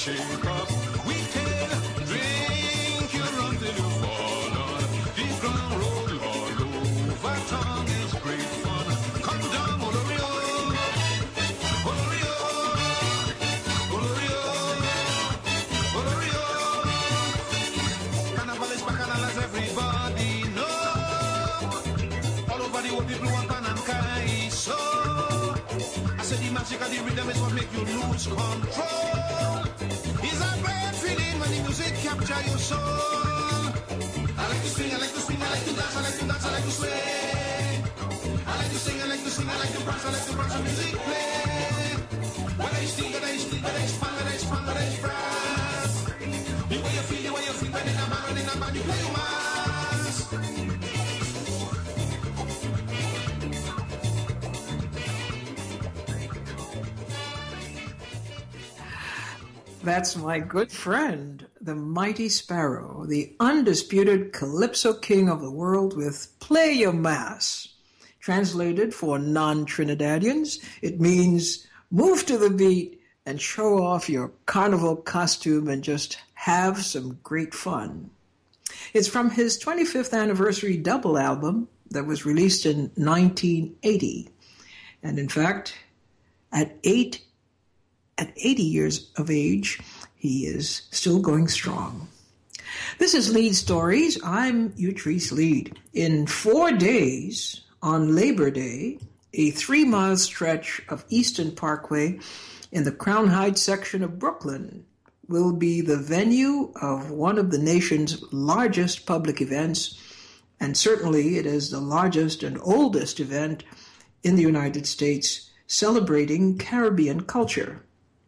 shake up. We can drink your rum till you fall on the ground. Roll all over town is great fun. Come down, Olorio, Olorio, Olorio, Olorio. Carnival is bacchanal as everybody know. All over the world people want pan and kai. So I said the magic of the rhythm is what make you lose control. It's a great feeling when the music capture your soul. I like to swing, I like to swing, I like to dance, I like to dance, I like to sway. I like to sing, I like to sing, I like to prance, I like to prance, and music play. Whether it's sting, whether it's sting, whether it's fun, whether it's fun, whether it's brass. The way you feel, when in a band, you play your mass. That's my good friend, the Mighty Sparrow, the undisputed calypso king of the world with Play Your Mass. Translated for non-Trinidadians, it means move to the beat and show off your carnival costume and just have some great fun. It's from his 25th anniversary double album that was released in 1980. And in fact, at 80 years of age, he is still going strong. This is Lead Stories. I'm Utrice Lead. In 4 days, on Labor Day, a 3-mile stretch of Eastern Parkway in the Crown Heights section of Brooklyn will be the venue of one of the nation's largest public events, and certainly it is the largest and oldest event in the United States celebrating Caribbean culture.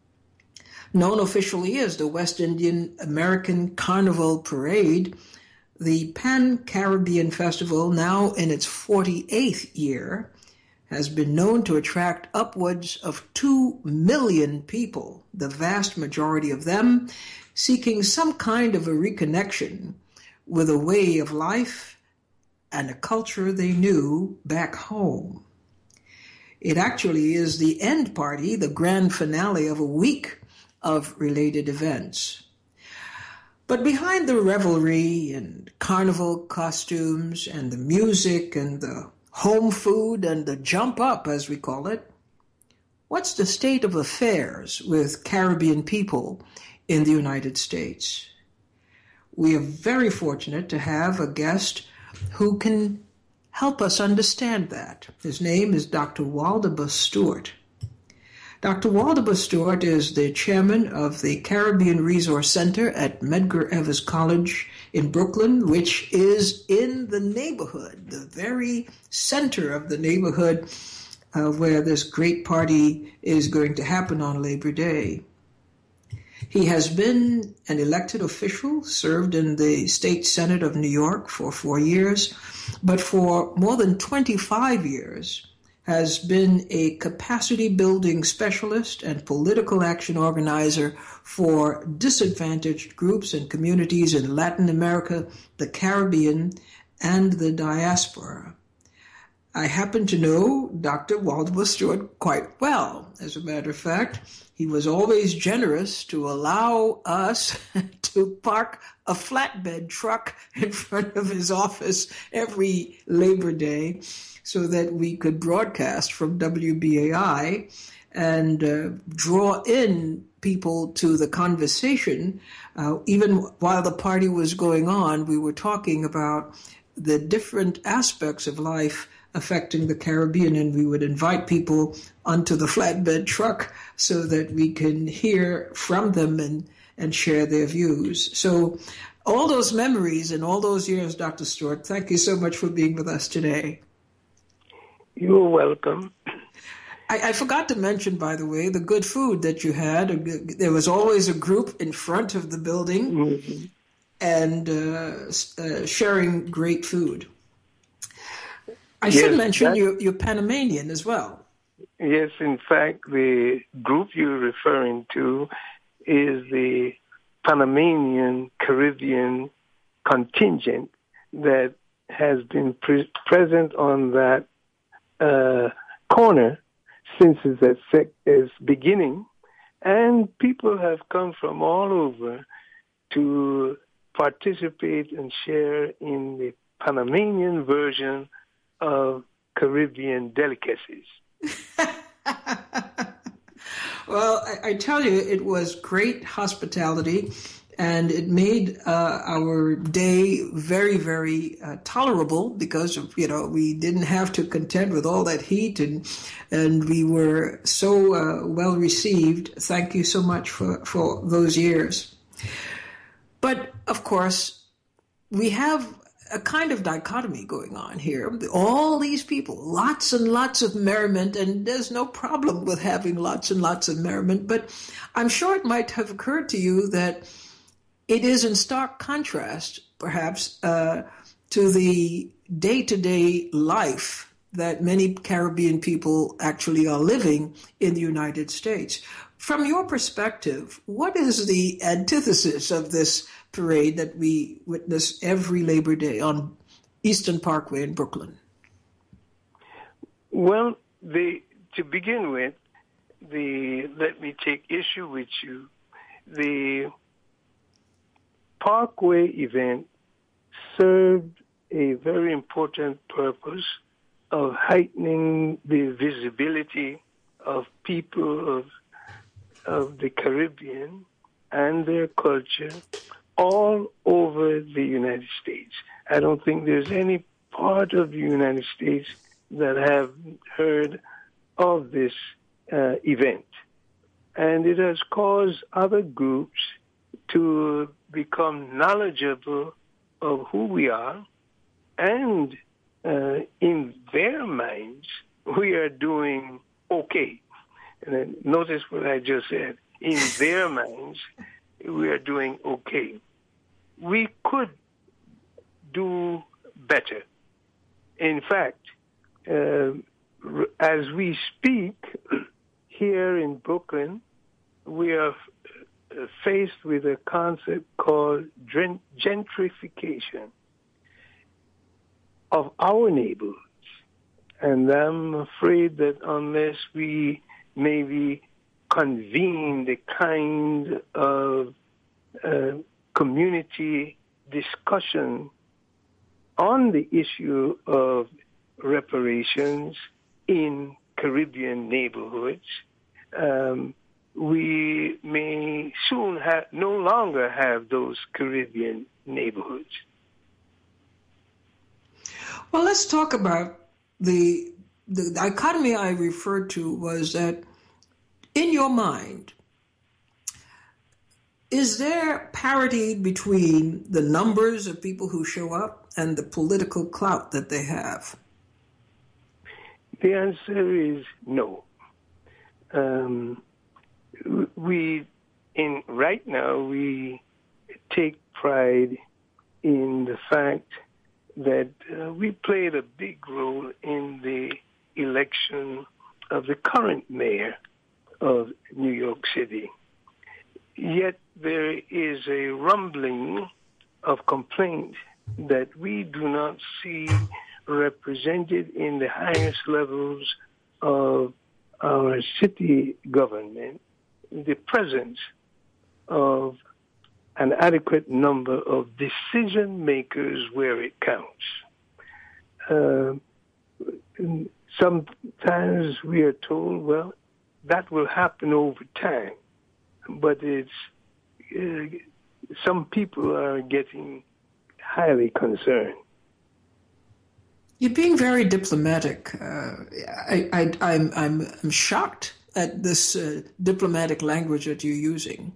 Known officially as the West Indian American Carnival Parade, the Pan-Caribbean Festival, now in its 48th year, has been known to attract upwards of 2 million people, the vast majority of them seeking some kind of a reconnection with a way of life and a culture they knew back home. It actually is the end party, the grand finale of a week of related events. But behind the revelry and carnival costumes and the music and the home food and the jump up, as we call it, what's the state of affairs with Caribbean people in the United States? We are very fortunate to have a guest who can help us understand that. His name is Dr. Waldebur Stewart. Dr. Waldebur Stewart is the chairman of the Caribbean Resource Center at Medgar Evers College in Brooklyn, which is in the neighborhood, the very center of the neighborhood where this great party is going to happen on Labor Day. He has been an elected official, served in the State Senate of New York for 4 years, but for more than 25 years has been a capacity-building specialist and political action organizer for disadvantaged groups and communities in Latin America, the Caribbean, and the diaspora. I happen to know Dr. Waldebur Stewart quite well. As a matter of fact, he was always generous to allow us to park a flatbed truck in front of his office every Labor Day so that we could broadcast from WBAI and draw in people to the conversation. Even while the party was going on, we were talking about the different aspects of life affecting the Caribbean, and we would invite people onto the flatbed truck so that we can hear from them and share their views. So all those memories and all those years, Dr. Stewart, thank you so much for being with us today. You're welcome. I forgot to mention, by the way, the good food that you had. There was always a group in front of the building Mm-hmm. and sharing great food. I should mention you're Panamanian as well. Yes, in fact, the group you're referring to is the Panamanian Caribbean contingent that has been present on that corner since its beginning, And people have come from all over to participate and share in the Panamanian version of Caribbean delicacies. Well, I tell you, it was great hospitality, and it made our day very, very tolerable because of, we didn't have to contend with all that heat, and we were so well received. Thank you so much for those years. But of course, we have a kind of dichotomy going on here. All these people, lots and lots of merriment, and there's no problem with having lots and lots of merriment. But I'm sure it might have occurred to you that it is in stark contrast, perhaps, to the day-to-day life that many Caribbean people actually are living in the United States. From your perspective, what is the antithesis of this parade that we witness every Labor Day on Eastern Parkway in Brooklyn? Well, to begin with, let me take issue with you. The Parkway event served a very important purpose of heightening the visibility of people of the Caribbean and their culture all over the United States. I don't think there's any part of the United States that have heard of this event. And it has caused other groups to become knowledgeable of who we are, and in their minds, we are doing okay. And then notice what I just said. In their minds, we are doing okay. We could do better. In fact, as we speak here in Brooklyn, we are faced with a concept called gentrification of our neighborhoods. And I'm afraid that unless we maybe convene the kind of community discussion on the issue of reparations in Caribbean neighborhoods, we may soon no longer have those Caribbean neighborhoods. Well, let's talk about the dichotomy I referred to was that in your mind, is there parity between the numbers of people who show up and the political clout that they have? The answer is no. Right now, we take pride in the fact that we played a big role in the election of the current mayor of New York City. Yet there is a rumbling of complaint that we do not see represented in the highest levels of our city government, the presence of an adequate number of decision makers where it counts. Sometimes we are told, well, that will happen over time, but some people are getting highly concerned. You're being very diplomatic. I'm shocked at this diplomatic language that you're using.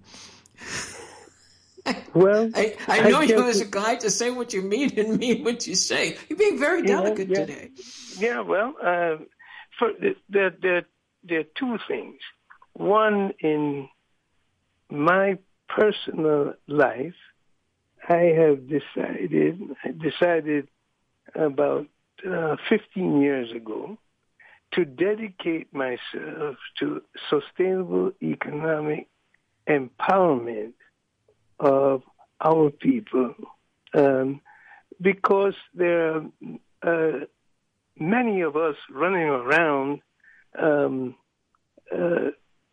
Well, I know you as a guy to say what you mean and mean what you say. You're being very delicate today. Yeah, well, there are two things. One, in my personal life, I have decided about 15 years ago to dedicate myself to sustainable economic empowerment of our people, because there are many of us running around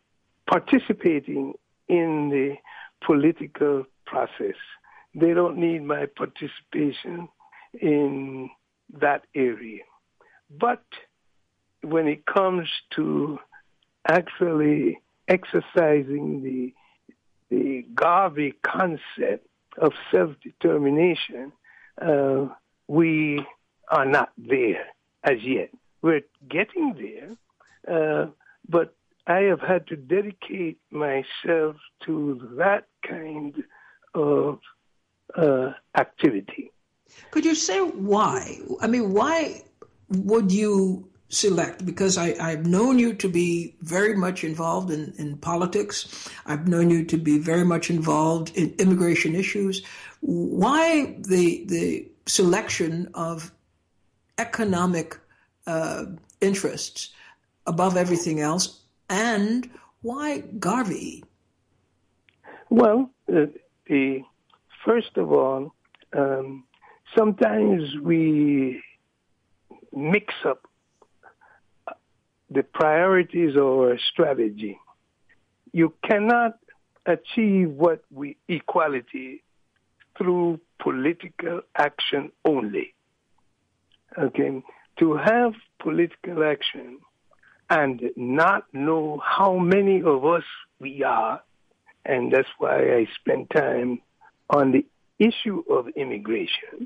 participating in the political process. They don't need my participation in that area. But when it comes to actually exercising the Garvey concept of self-determination, we are not there as yet. We're getting there, but I have had to dedicate myself to that kind of activity. Could you say why? I mean, why would you select? Because I've known you to be very much involved in politics. I've known you to be very much involved in immigration issues. Why the selection of economic interests above everything else, and why Garvey? Well, first of all, sometimes we mix up the priorities or strategy. You cannot achieve equality through political action only. Okay, to have political action and not know how many of us we are, and that's why I spend time on the issue of immigration.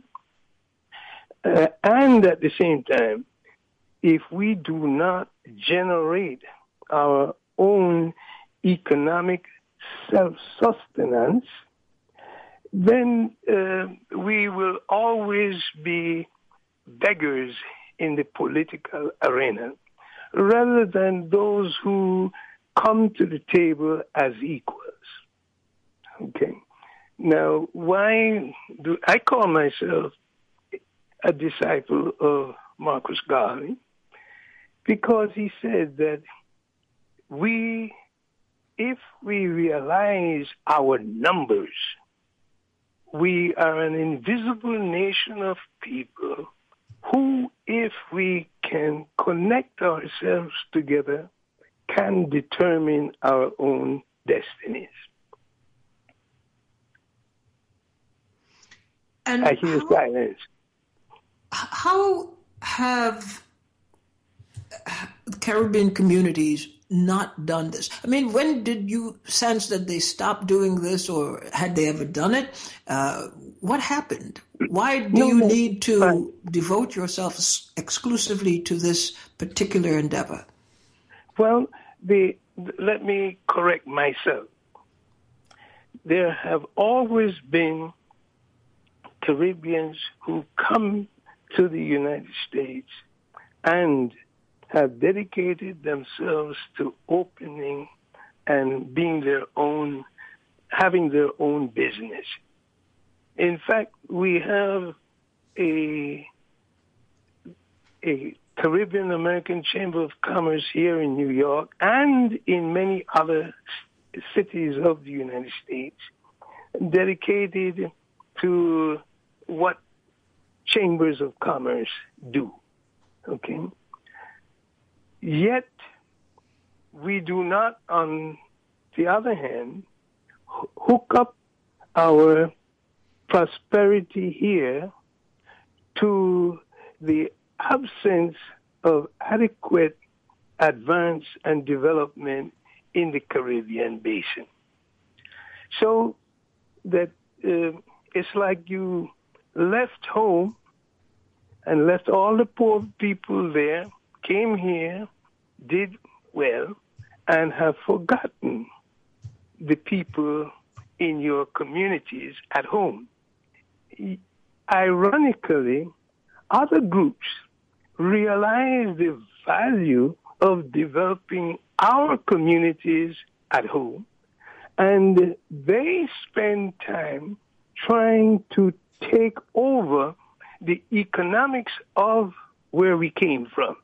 And at the same time, if we do not generate our own economic self-sustenance, then we will always be beggars in the political arena, rather than those who come to the table as equals. Okay. Now, why do I call myself a disciple of Marcus Garvey? Because he said that if we realize our numbers, we are an invisible nation of people who, if we can connect ourselves together, can determine our own destinies. And I hear silence. How have Caribbean communities not done this? I mean, when did you sense that they stopped doing this, or had they ever done it? What happened? Why do you need to devote yourself exclusively to this particular endeavor? Well, let me correct myself. There have always been Caribbeans who come to the United States and have dedicated themselves to opening and having their own business. In fact, we have a Caribbean American Chamber of Commerce here in New York and in many other cities of the United States dedicated to what chambers of commerce do. Okay? Yet, we do not, on the other hand, hook up our prosperity here to the absence of adequate advance and development in the Caribbean basin. So that it's like you left home and left all the poor people there, came here, did well, and have forgotten the people in your communities at home. Ironically, other groups realize the value of developing our communities at home, and they spend time trying to take over the economics of where we came from.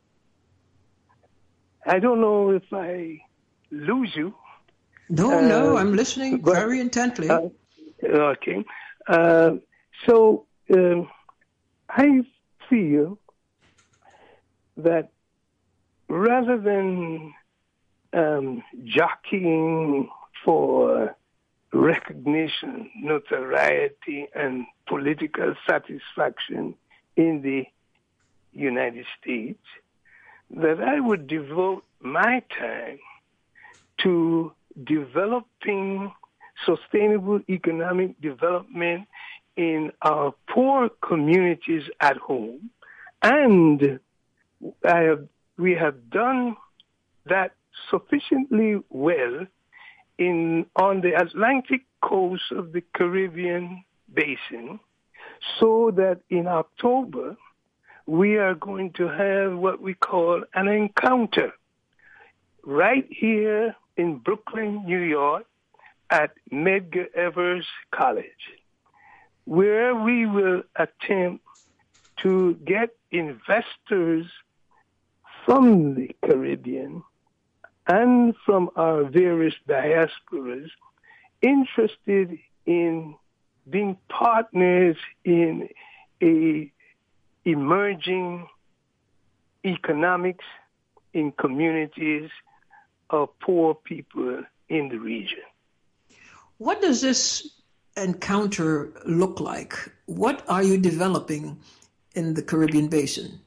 I don't know if I lose you. No, I'm listening very intently. Okay. So I feel that rather than jockeying for recognition, notoriety, and political satisfaction in the United States, that I would devote my time to developing sustainable economic development in our poor communities at home. And we have done that sufficiently well on the Atlantic coast of the Caribbean basin, so that in October, we are going to have what we call an encounter right here in Brooklyn, New York, at Medgar Evers College, where we will attempt to get investors from the Caribbean and from our various diasporas interested in being partners in a emerging economics in communities of poor people in the region. What does this encounter look like? What are you developing in the Caribbean basin?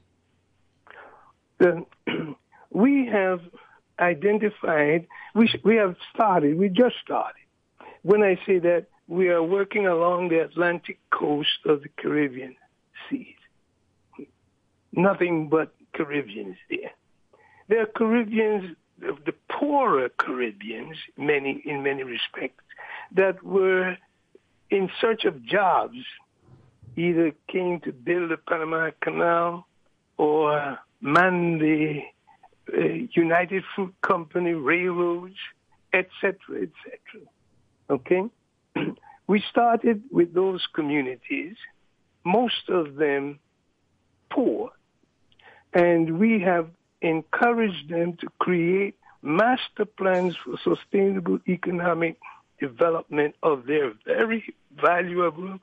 We have identified, we just started. When I say that, we are working along the Atlantic coast of the Caribbean seas. Nothing but Caribbeans there. There are Caribbeans, the poorer Caribbeans, in many respects, that were in search of jobs, either came to build the Panama Canal or man the United Fruit Company railroads, etc., etc. Okay? We started with those communities, most of them poor, and we have encouraged them to create master plans for sustainable economic development of the very valuable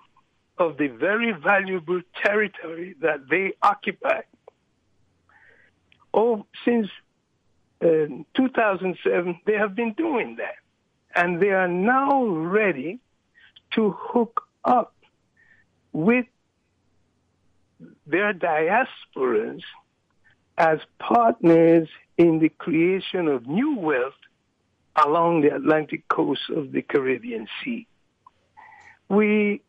territory that they occupy. Since 2007, they have been doing that. And they are now ready to hook up with their diasporas as partners in the creation of new wealth along the Atlantic coast of the Caribbean Sea. We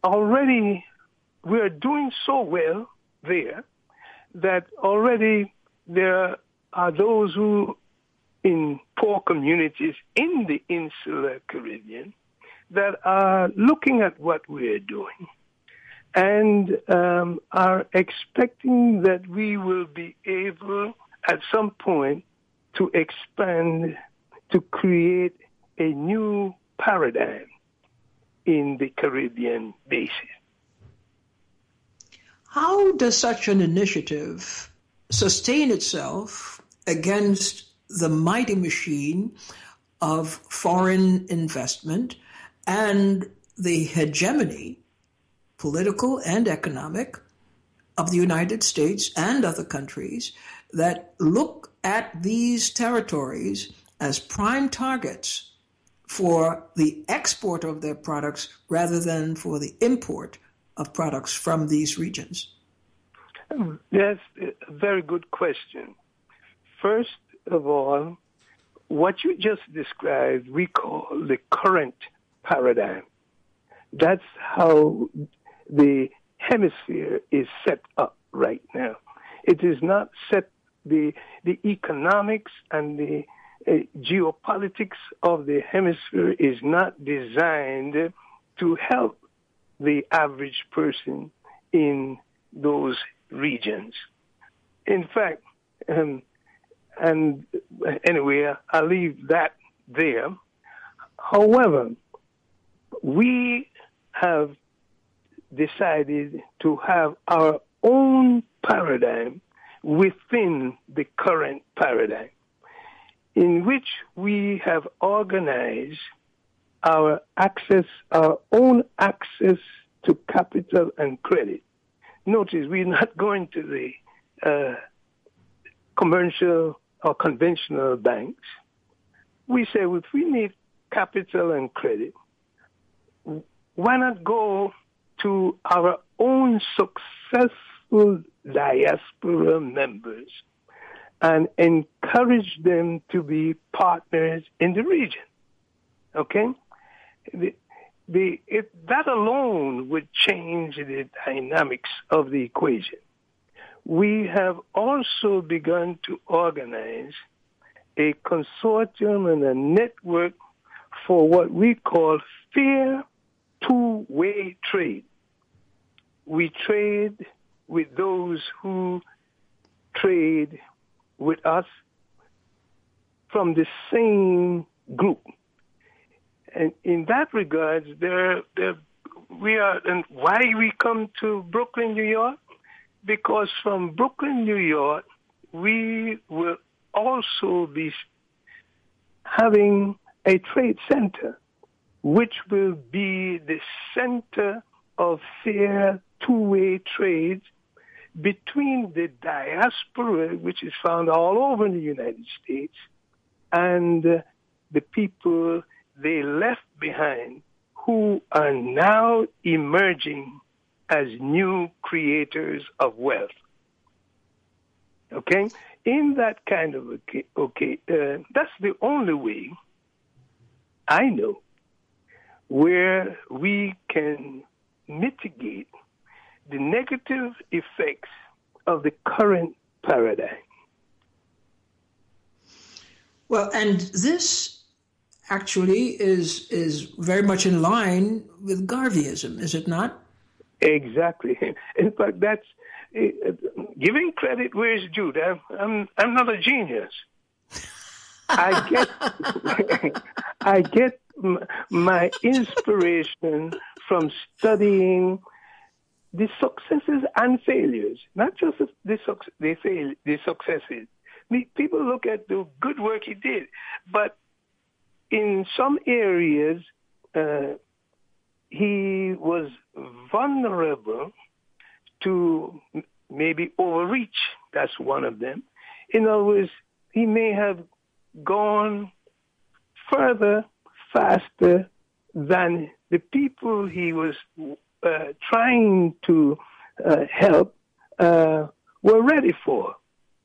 are doing so well there that already there are those who in poor communities in the insular Caribbean that are looking at what we're doing and are expecting that we will be able at some point to expand to create a new paradigm in the Caribbean basin. How does such an initiative sustain itself against the mighty machine of foreign investment and the hegemony, political and economic, of the United States and other countries that look at these territories as prime targets for the export of their products rather than for the import of products from these regions? That's a very good question. First of all, what you just described, we call the current paradigm. That's how the hemisphere is set up right now. It is not set, the economics and the geopolitics of the hemisphere is not designed to help the average person in those regions. In fact, and anyway, I'll leave that there. However, we have decided to have our own paradigm within the current paradigm, in which we have organized our own access to capital and credit. Notice we're not going to the commercial or conventional banks. we say if we need capital and credit, why not go to our own successful diaspora members and encourage them to be partners in the region? Okay? If that alone would change the dynamics of the equation. We have also begun to organize a consortium and a network for what we call fair two-way trade. We trade with those who trade with us from the same group. And in that regard, we are, and why we come to Brooklyn, New York? Because from Brooklyn, New York, we will also be having a trade center, which will be the center of fair two-way trade between the diaspora, which is found all over the United States, and the people they left behind, who are now emerging as new creators of wealth. Okay? In that kind of that's the only way I know where we can mitigate the negative effects of the current paradigm. Well, and this actually is very much in line with Garveyism, is it not? Exactly. In fact, that's giving credit where it's due. I'm not a genius. I get my inspiration from studying the successes and failures, not just the successes. People look at the good work he did, but in some areas, he was vulnerable to maybe overreach. That's one of them. In other words, he may have gone further, faster than the people he was trying to help were ready for.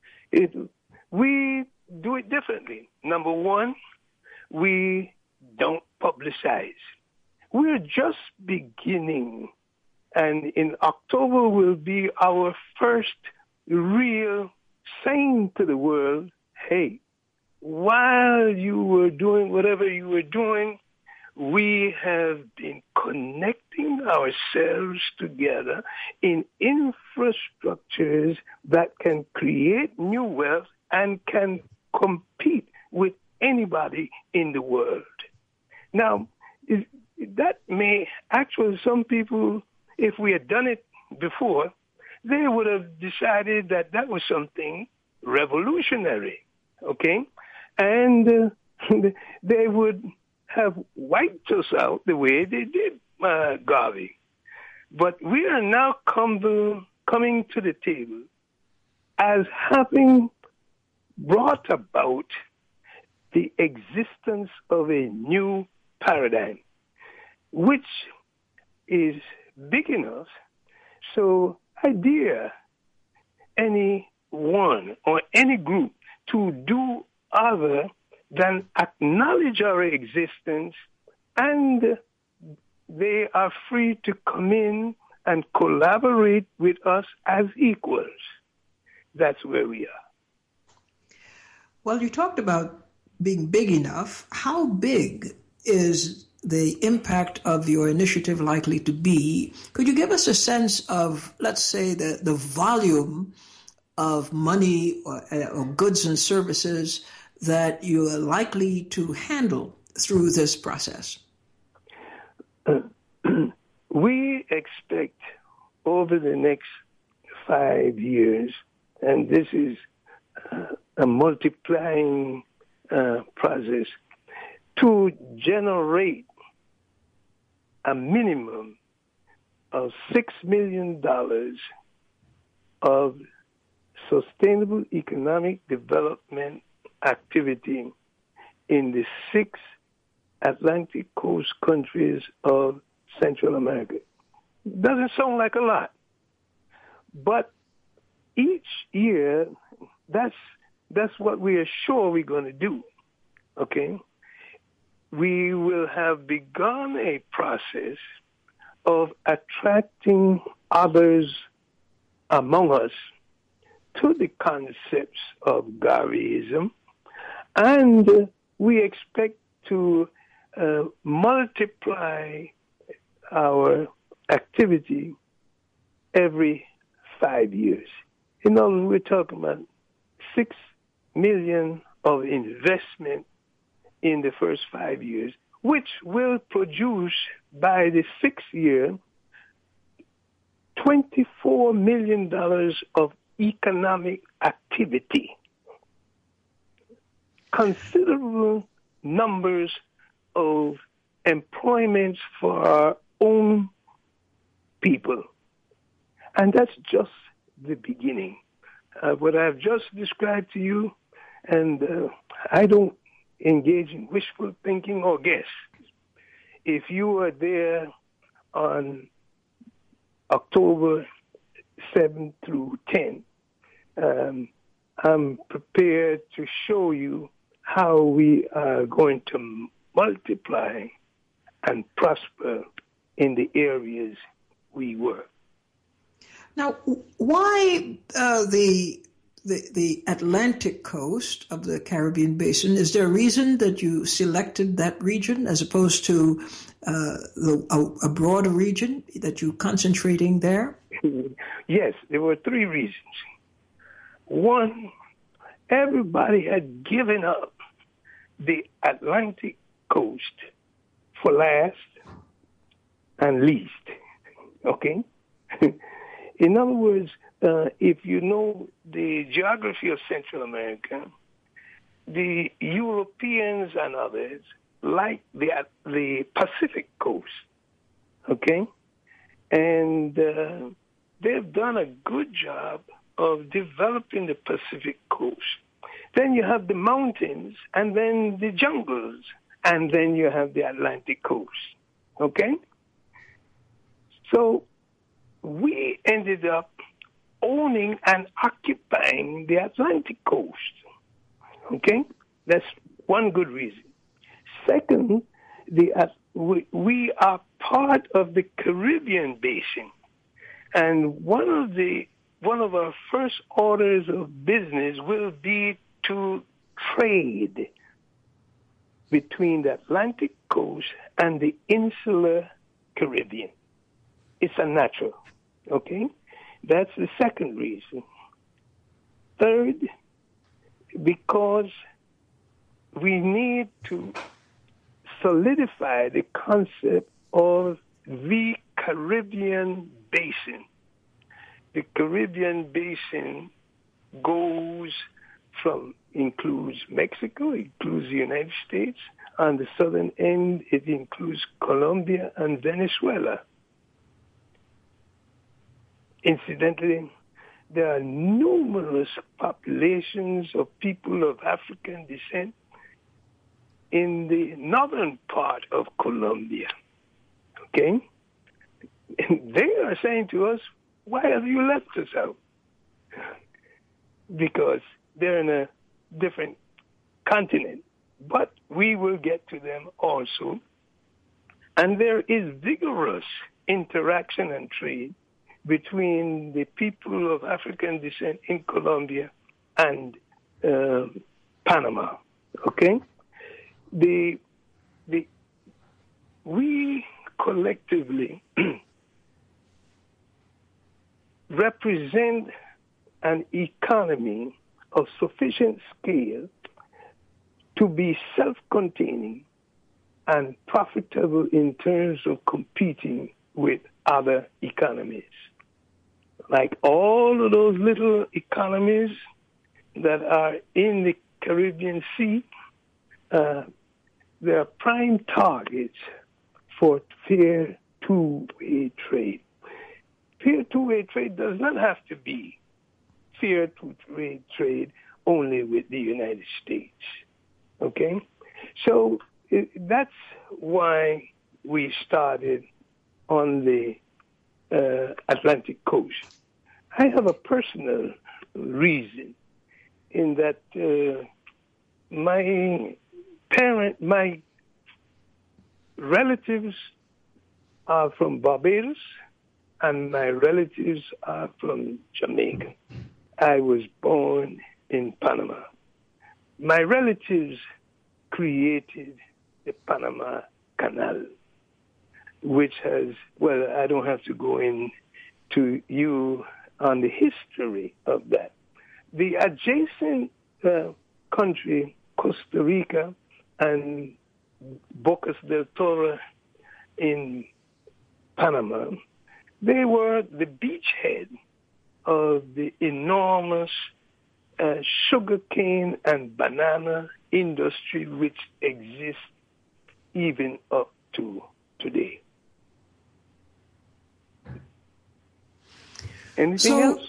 We do it differently. Number one, we don't publicize. We're just beginning, and in October will be our first real saying to the world, hey, while you were doing whatever you were doing, we have been connecting ourselves together in infrastructures that can create new wealth and can compete with anybody in the world. Now, that may actually, some people, if we had done it before, they would have decided that that was something revolutionary, okay? And they would have wiped us out the way they did Garvey. But we are now coming to the table as having brought about the existence of a new paradigm, which is big enough. So I dare anyone or any group to do other than acknowledge our existence, and they are free to come in and collaborate with us as equals. That's where we are. Well, you talked about being big enough. How big is the impact of your initiative likely to be? Could you give us a sense of, let's say, the volume of money or goods and services that you are likely to handle through this process? We expect over the next 5 years, and this is a multiplying process, to generate a minimum of $6 million of sustainable economic development activity in the 6 Atlantic coast countries of Central America. Doesn't sound like a lot, but each year, that's what we are sure we're going to do. Okay, we will have begun a process of attracting others among us to the concepts of Garyism, and we expect to multiply our activity every 5 years. In other words, we're talking about $6 million of investment in the first 5 years, which will produce by the 6th year $24 million of economic activity. Considerable numbers of employments for our own people. And that's just the beginning. What I've just described to you, and I don't engage in wishful thinking or guess. If you were there on October 7 through 10, I'm prepared to show you how we are going to multiply and prosper in the areas we work. Now, why the Atlantic coast of the Caribbean basin? Is there a reason that you selected that region as opposed to a broader region that you're concentrating there? Yes, there were 3 reasons. One, everybody had given up the Atlantic coast for last and least. Okay? In other words, if you know the geography of Central America, the Europeans and others like the Pacific coast, okay? And they've done a good job of developing the Pacific coast. Then you have the mountains, and then the jungles, and then you have the Atlantic coast, okay? So we ended up owning and occupying the Atlantic coast, okay? That's one good reason. Second, we are part of the Caribbean basin, and one of our first orders of business will be to trade between the Atlantic coast and the insular Caribbean. It's a natural, okay? That's the second reason. Third, because we need to solidify the concept of the Caribbean basin. The Caribbean basin includes Mexico, includes the United States. On the southern end, it includes Colombia and Venezuela. Incidentally, there are numerous populations of people of African descent in the northern part of Colombia. Okay? And they are saying to us, why have you left us out? Because they're in a different continent. But we will get to them also. And there is vigorous interaction and trade between the people of African descent in Colombia and Panama. Okay? We collectively represent an economy of sufficient scale to be self-containing and profitable in terms of competing with other economies. Like all of those little economies that are in the Caribbean Sea, they are prime targets for fair two-way trade. Fair two-way trade does not have to be fair two-way trade only with the United States, okay? So that's why we started on the Atlantic coast. I have a personal reason in that my relatives are from Barbados and my relatives are from Jamaica. I was born in Panama. My relatives created the Panama Canal, which has, well, I don't have to go into you on the history of that. The adjacent country, Costa Rica and Bocas del Toro in Panama, they were the beachhead of the enormous sugarcane and banana industry which exists even up to today. Anything else?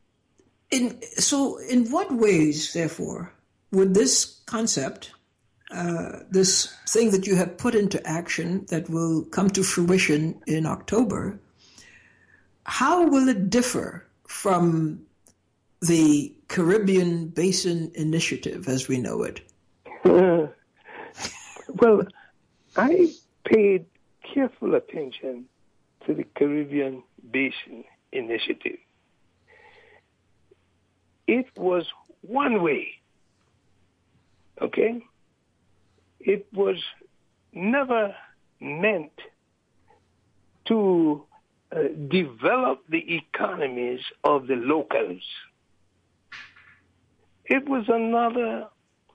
In what ways, therefore, would this concept, this thing that you have put into action that will come to fruition in October, how will it differ from the Caribbean Basin Initiative as we know it? Well, I paid careful attention to the Caribbean Basin Initiative. It was one way, okay? It was never meant to develop the economies of the locals. It was another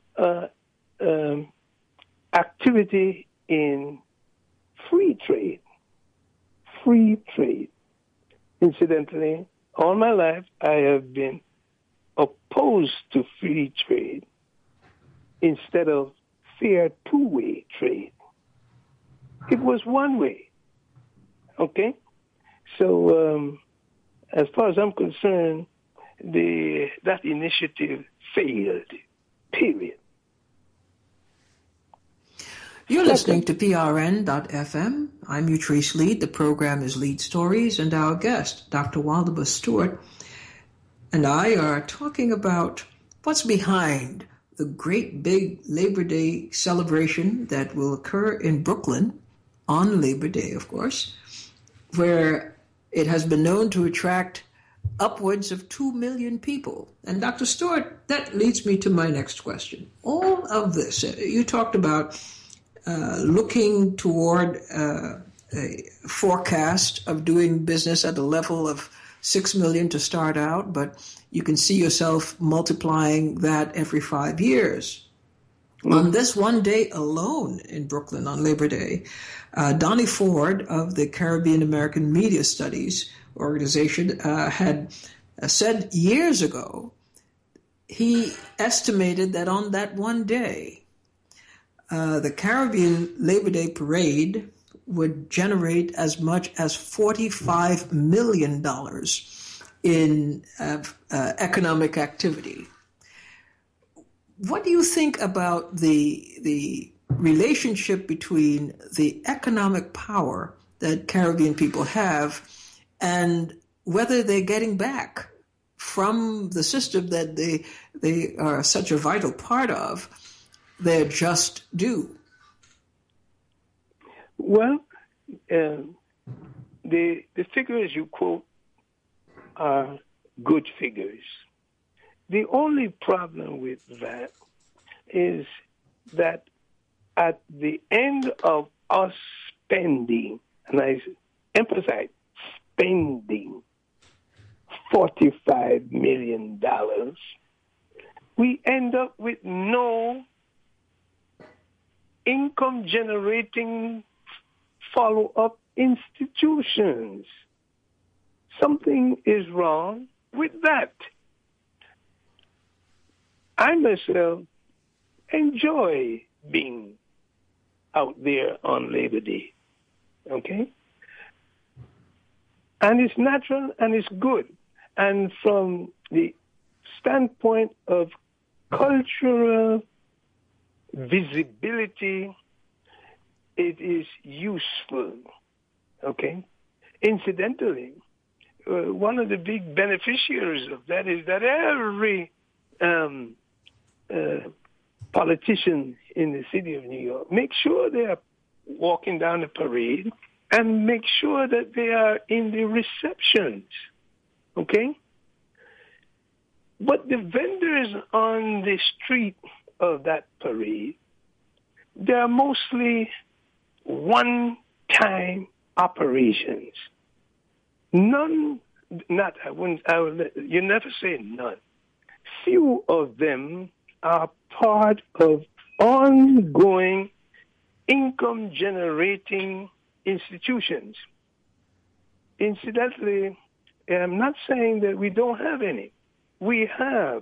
activity in free trade. Free trade. Incidentally, all my life I have been opposed to free trade instead of fair two-way trade. It was one way. Okay? So as far as I'm concerned, that initiative failed, period. You're listening to PRN.FM. I'm Utrice Lead. The program is Lead Stories, and our guest, Dr. Waldibus Stewart, and I are talking about what's behind the great big Labor Day celebration that will occur in Brooklyn on Labor Day, of course, where it has been known to attract upwards of 2 million people. And Dr. Stewart, that leads me to my next question. All of this, you talked about looking toward a forecast of doing business at a level of 6 million to start out, but you can see yourself multiplying that every 5 years. On this one day alone in Brooklyn on Labor Day, Donnie Ford of the Caribbean American Media Studies organization had said years ago, he estimated that on that one day, the Caribbean Labor Day Parade would generate as much as $45 million in economic activity. What do you think about the relationship between the economic power that Caribbean people have and whether they're getting back from the system that they are such a vital part of their just due? Well, the figures you quote are good figures. The only problem with that is that at the end of us spending, and I emphasize spending, $45 million, we end up with no income-generating follow-up institutions. Something is wrong with that. I myself enjoy being out there on Labor Day, okay? And it's natural and it's good. And from the standpoint of cultural visibility, it is useful. Okay? Incidentally, one of the big beneficiaries of that is that every politician in the city of New York make sure they are walking down the parade and make sure that they are in the receptions. Okay? But the vendors on the street of that parade, they're mostly one-time operations. None, not, you never say none. Few of them are part of ongoing income-generating institutions. Incidentally, I'm not saying that we don't have any. We have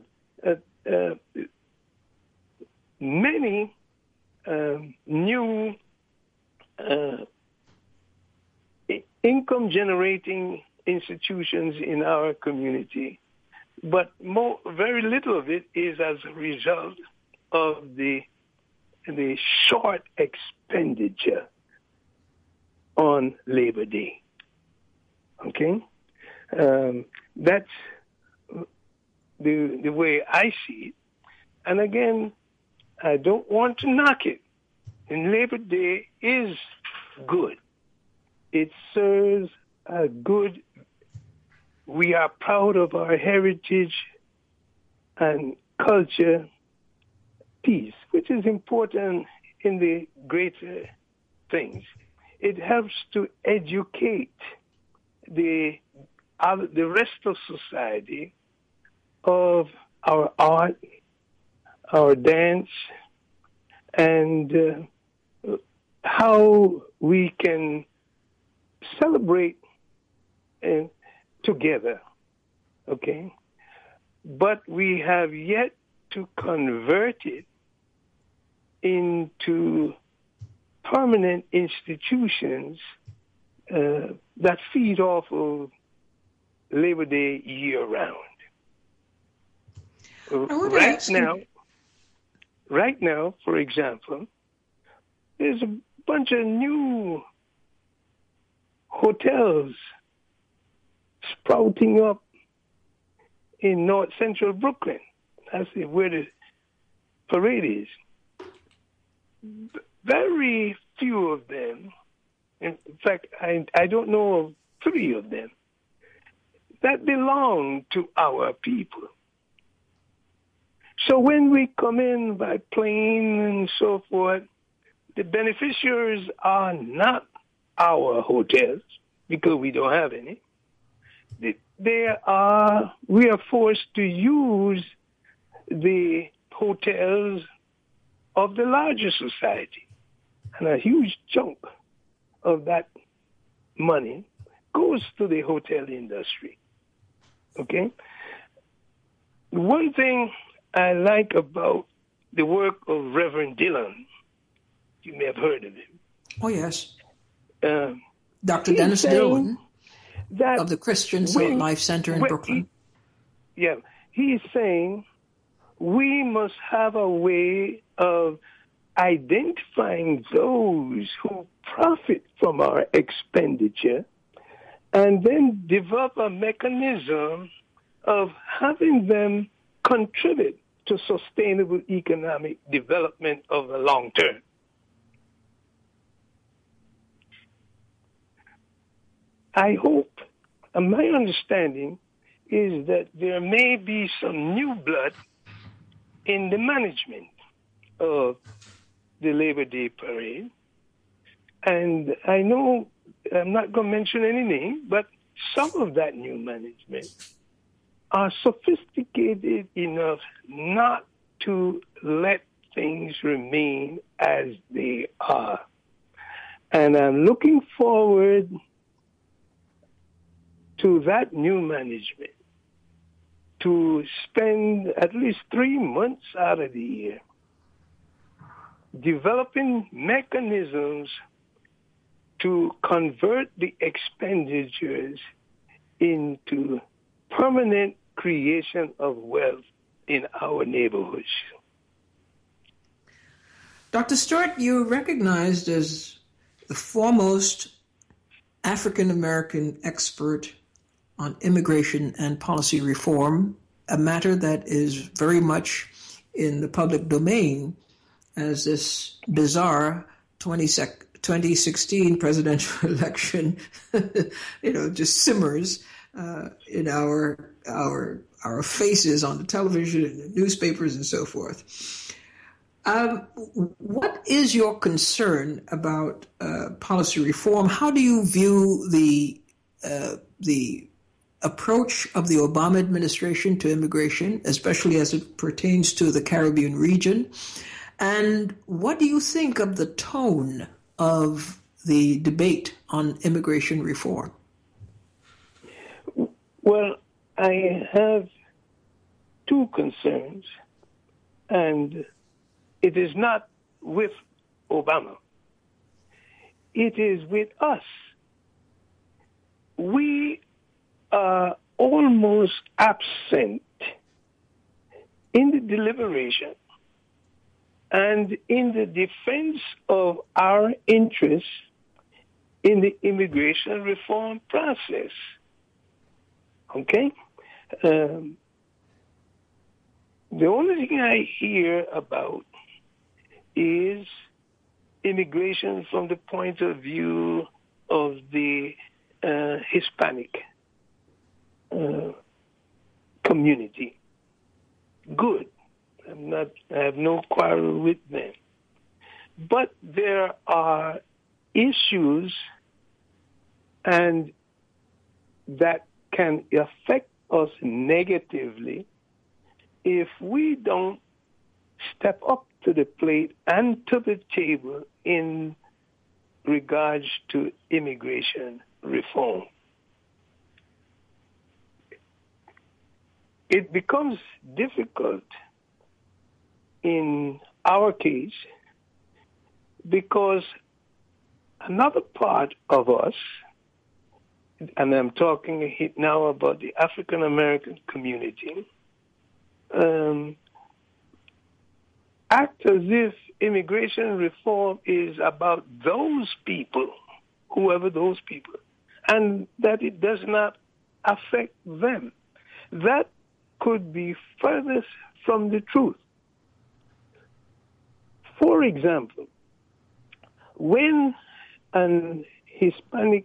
many new income-generating institutions in our community, but very little of it is as a result of the short expenditure on Labor Day. Okay? That's the way I see it. And again, I don't want to knock it. And Labor Day is good. It serves a good, we are proud of our heritage and culture piece, which is important in the greater things. It helps to educate the rest of society of our art, our dance, and how we can celebrate together, okay? But we have yet to convert it into permanent institutions that feed off of Labor Day year-round. Right now, for example, there's a bunch of new hotels sprouting up in North Central Brooklyn. That's where the parade is. Very few of them, in fact, I don't know of 3 of them, that belong to our people. So when we come in by plane and so forth, the beneficiaries are not our hotels, because we don't have any. We are forced to use the hotels of the larger society. And a huge chunk of that money goes to the hotel industry. Okay? One thing I like about the work of Reverend Dillon, you may have heard of him. Oh, yes. Dr. Dennis Dillon of the Christian Life Center in Brooklyn. He's saying we must have a way of identifying those who profit from our expenditure and then develop a mechanism of having them contribute to sustainable economic development of the long term. I hope, and my understanding is that there may be some new blood in the management of the Labor Day parade. And I know, I'm not going to mention any name, but some of that new management are sophisticated enough not to let things remain as they are. And I'm looking forward to that new management to spend at least 3 months out of the year developing mechanisms to convert the expenditures into permanent creation of wealth in our neighborhoods. Dr. Stewart, you're recognized as the foremost African-American expert on immigration and policy reform, a matter that is very much in the public domain as this bizarre 2016 presidential election, just simmers in our faces on the television and the newspapers and so forth. What is your concern about policy reform? How do you view the approach of the Obama administration to immigration, especially as it pertains to the Caribbean region? And what do you think of the tone of the debate on immigration reform? Well, I have two concerns, and it is not with Obama. It is with us. We are almost absent in the deliberation and in the defense of our interests in the immigration reform process. Okay? The only thing I hear about is immigration from the point of view of the Hispanic community. Good. I have no quarrel with them. But there are issues and that can affect us negatively if we don't step up to the plate and to the table in regards to immigration reform. It becomes difficult in our case because another part of us, and I'm talking now about the African American community, act as if immigration reform is about those people, whoever those people, and that it does not affect them. That could be furthest from the truth. For example, when an Hispanic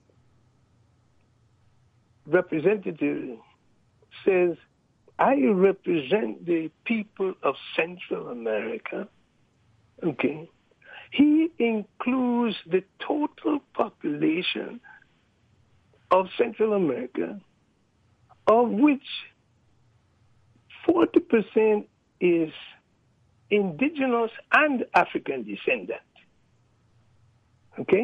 representative says, I represent the people of Central America, okay, he includes the total population of Central America, of which 40% is indigenous and African descendant. Okay?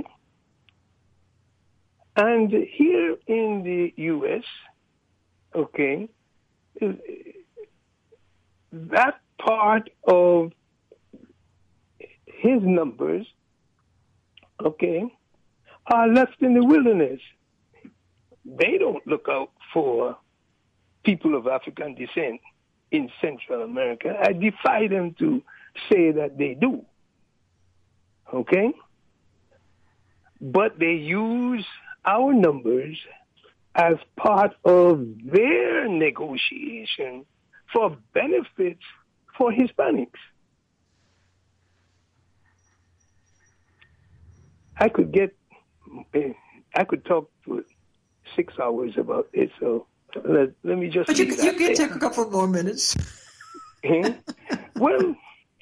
And here in the U.S., okay, that part of his numbers, okay, are left in the wilderness. They don't look out for people of African descent in Central America. I defy them to say that they do. Okay? But they use our numbers as part of their negotiation for benefits for Hispanics. I could talk for 6 hours about it, so let me just... But you can take a couple more minutes. Well,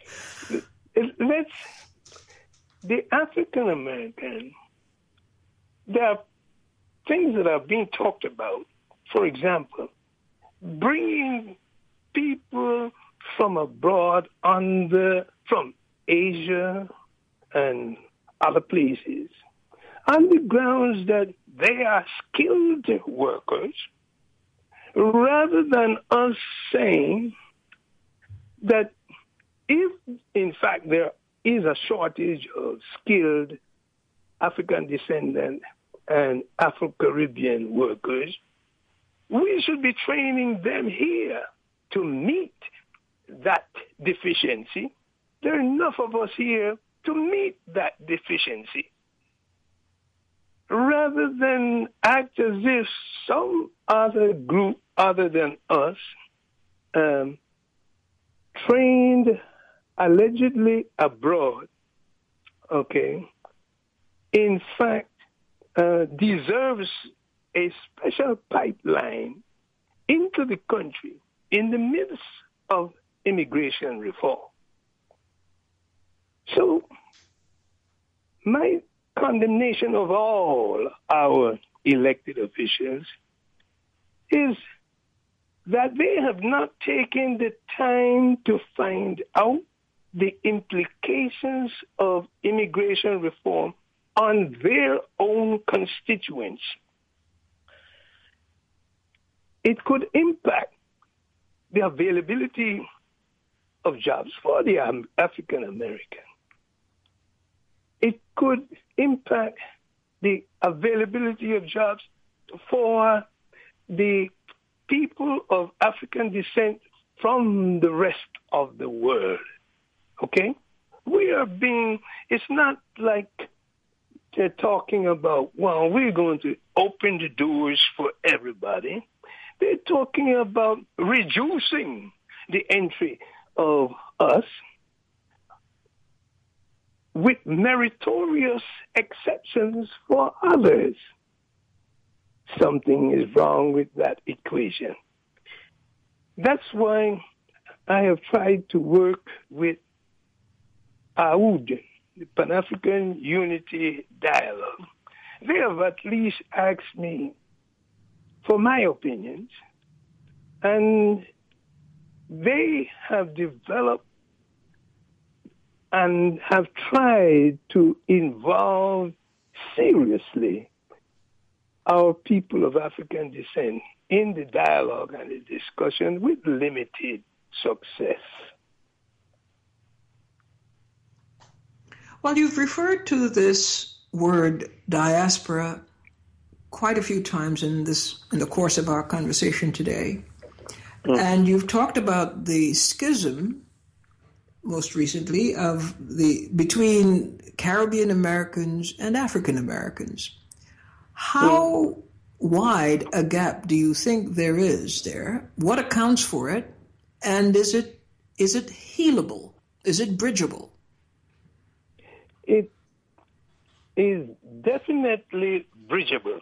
the African American, there are things that are being talked about. For example, bringing people from abroad from Asia and other places on the grounds that they are skilled workers, rather than us saying that if, in fact, there is a shortage of skilled African descendant and Afro-Caribbean workers, we should be training them here to meet that deficiency there are enough of us here to meet that deficiency, rather than act as if some other group other than us trained allegedly abroad, okay, in fact, deserves a special pipeline into the country in the midst of immigration reform. So, my condemnation of all our elected officials is that they have not taken the time to find out the implications of immigration reform on their own constituents. It could impact the availability of jobs for the African American. It could impact the availability of jobs for the people of African descent from the rest of the world. Okay? It's not like they're talking about, well, we're going to open the doors for everybody. They're talking about reducing the entry of us with meritorious exceptions for others. Something is wrong with that equation. That's why I have tried to work with AUD, the Pan-African Unity Dialogue. They have at least asked me for my opinions, and they have developed and have tried to involve seriously our people of African descent in the dialogue and the discussion with limited success. Well, you've referred to this word diaspora quite a few times in the course of our conversation today. And you've talked about the schism, most recently, between Caribbean Americans and African Americans. How wide a gap do you think there is there? What accounts for it? And is it healable? Is it bridgeable? It is definitely bridgeable.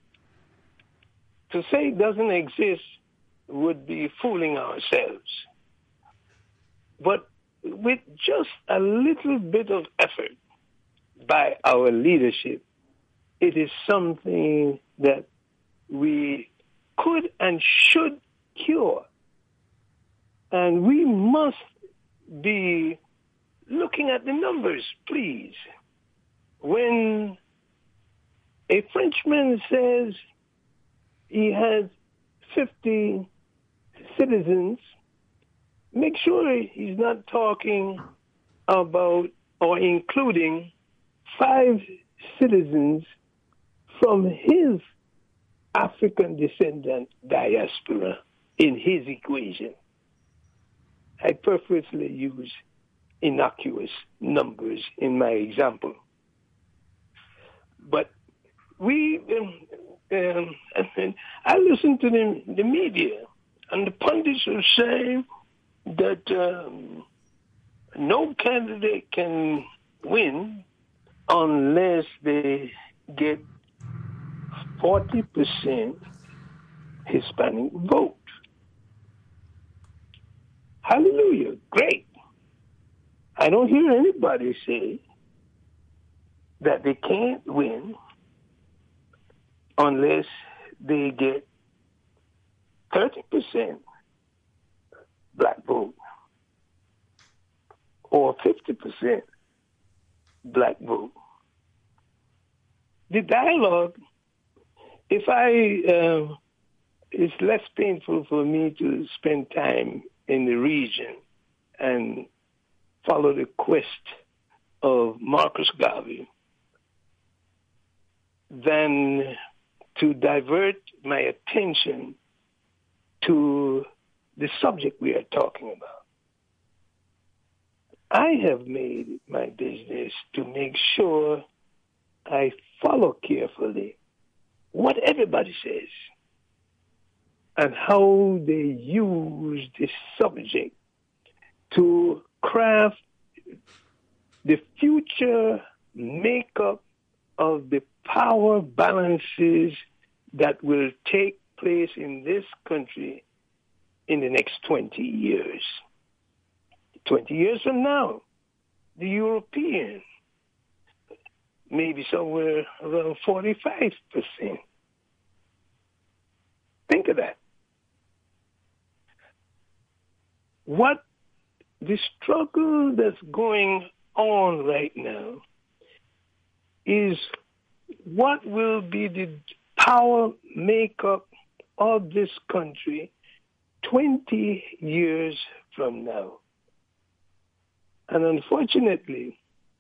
To say it doesn't exist would be fooling ourselves. But with just a little bit of effort by our leadership, it is something that we could and should cure. And we must be looking at the numbers, please. When a Frenchman says he has 50 citizens, make sure he's not talking about or including 5 citizens from his African descendant diaspora in his equation. I purposely use innocuous numbers in my example. But I listen to the media, and the pundits are saying that no candidate can win unless they get 40% Hispanic vote. Hallelujah, great. I don't hear anybody say that they can't win unless they get 30% black vote or 50% black vote. The dialogue, it's less painful for me to spend time in the region and follow the quest of Marcus Garvey than to divert my attention to the subject we are talking about. I have made it my business to make sure I follow carefully what everybody says and how they use this subject to craft the future makeup of the power balances that will take place in this country in the next 20 years. 20 years from now, the European maybe somewhere around 45%. Think of that. What the struggle that's going on right now is what will be the power makeup of this country 20 years from now. And unfortunately,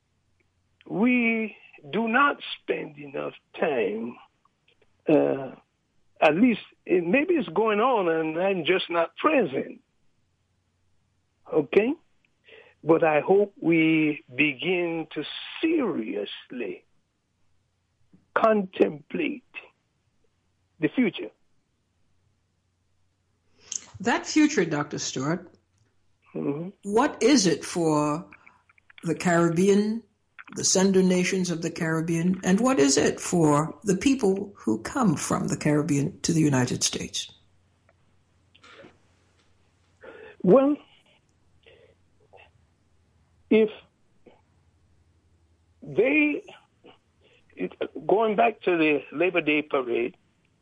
we do not spend enough time, at least maybe it's going on and I'm just not present. Okay? But I hope we begin to seriously contemplate the future. That future, Dr. Stewart, what is it for the Caribbean, the sender nations of the Caribbean, and what is it for the people who come from the Caribbean to the United States? Well, if they, going back to the Labor Day parade,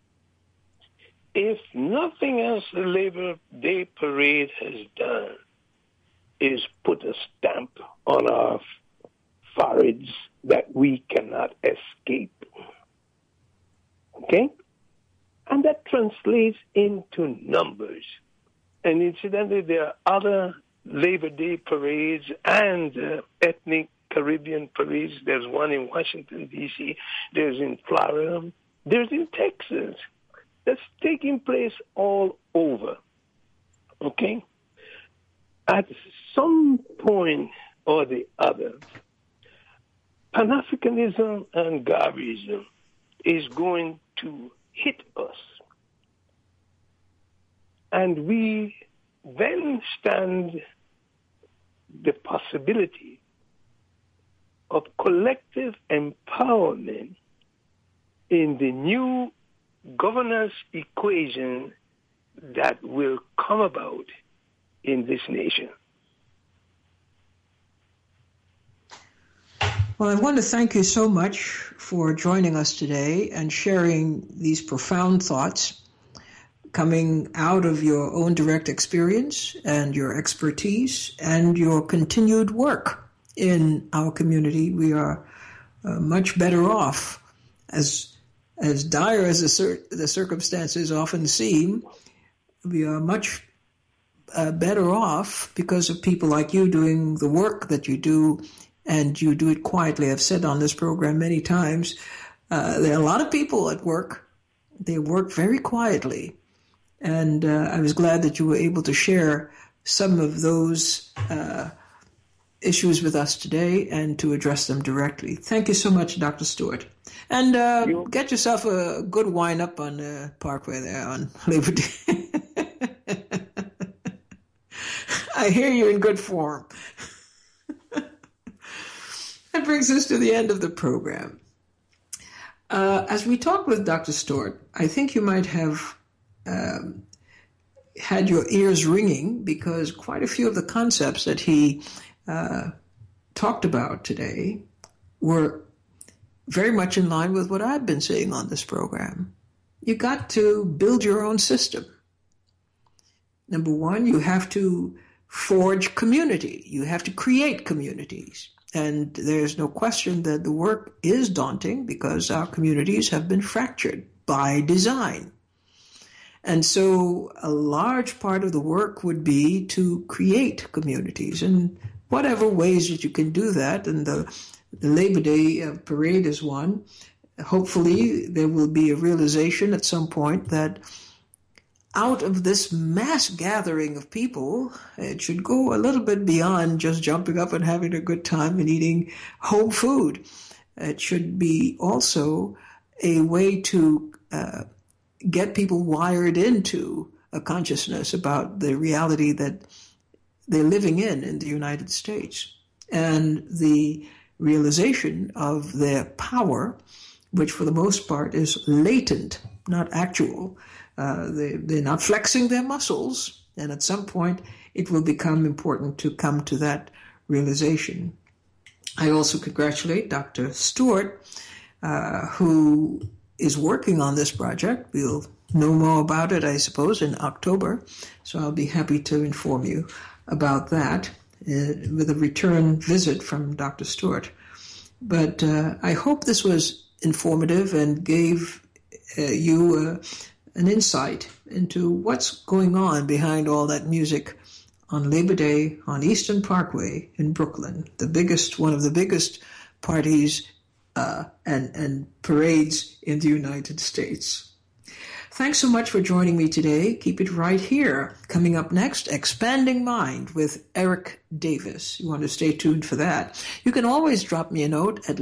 if nothing else the Labor Day parade has done is put a stamp on our foreheads that we cannot escape. Okay? And that translates into numbers. And incidentally, there are other Labor Day parades and ethnic Caribbean parades. There's one in Washington, D.C. There's in Florida. There's in Texas. That's taking place all over. Okay? At some point or the other, Pan-Africanism and Garveyism is going to hit us. And we then stand the possibility of collective empowerment in the new governance equation that will come about in this nation. Well, I want to thank you so much for joining us today and sharing these profound thoughts coming out of your own direct experience and your expertise and your continued work in our community. We are much better off, as dire as the circumstances often seem. We are much better off because of people like you doing the work that you do, and you do it quietly. I've said on this program many times, there are a lot of people at work. They work very quietly. And I was glad that you were able to share some of those issues with us today and to address them directly. Thank you so much, Dr. Stewart. And get yourself a good wind-up on the Parkway there on Labor Day. I hear you're in good form. That brings us to the end of the program. As we talked with Dr. Stewart, I think you might have had your ears ringing because quite a few of the concepts that he talked about today were very much in line with what I've been saying on this program. You got to build your own system. Number one, you have to forge community. You have to create communities. And there's no question that the work is daunting because our communities have been fractured by design. And so a large part of the work would be to create communities in whatever ways that you can do that. And the Labor Day parade is one. Hopefully there will be a realization at some point that out of this mass gathering of people, it should go a little bit beyond just jumping up and having a good time and eating home food. It should be also a way to get people wired into a consciousness about the reality that they're living in the United States, and the realization of their power, which for the most part is latent, not actual. They're not flexing their muscles, and at some point it will become important to come to that realization. I also congratulate Dr. Stewart, who is working on this project. We'll know more about it, I suppose, in October, so I'll be happy to inform you about that with a return visit from Dr. Stewart. But I hope this was informative and gave you an insight into what's going on behind all that music on Labor Day on Eastern Parkway in Brooklyn, one of the biggest parties and parades in the United States. Thanks so much for joining me today. Keep it right here. Coming up next, Expanding Mind with Eric Davis. You want to stay tuned for that. You can always drop me a note at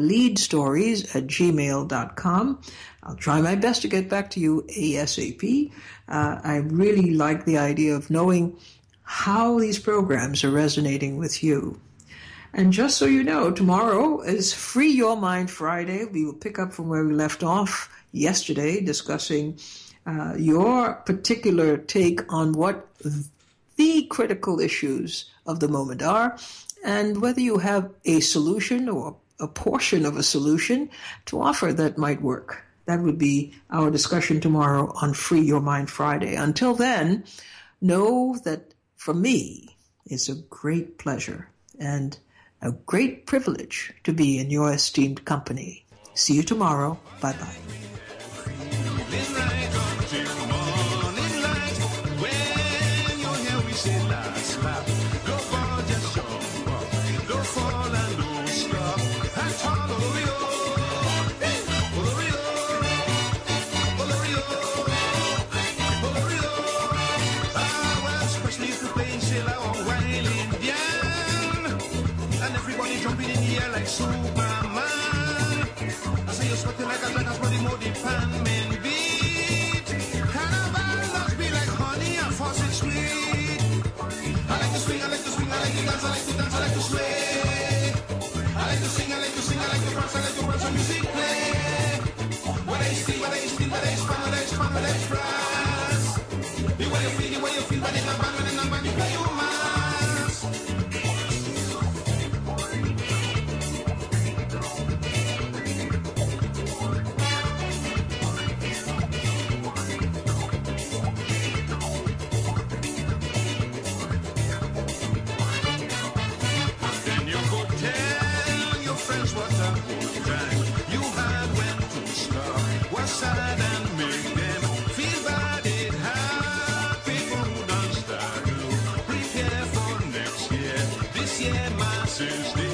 leadstories@gmail.com. I'll try my best to get back to you ASAP. I really like the idea of knowing how these programs are resonating with you. And just so you know, tomorrow is Free Your Mind Friday. We will pick up from where we left off yesterday, discussing your particular take on what the critical issues of the moment are, and whether you have a solution or a portion of a solution to offer that might work. That would be our discussion tomorrow on Free Your Mind Friday. Until then, know that for me, it's a great pleasure and a great privilege to be in your esteemed company. See you tomorrow. Bye-bye. Superman, I say you're sweating like a dragon's body, more the pan men beat. Carnival must be like honey and faucet sweet. I like to swing, I like to swing, I like to dance, I like to dance, I like to sway. I like to sing, I like to sing, I like to prance, I like to prance, when music play. Whether it's steam, whether it's steam, whether it's fun, whether it's fun, whether it's brass. The way you feel, when in a band, you play your mass. Prepare for next year. This year, masses.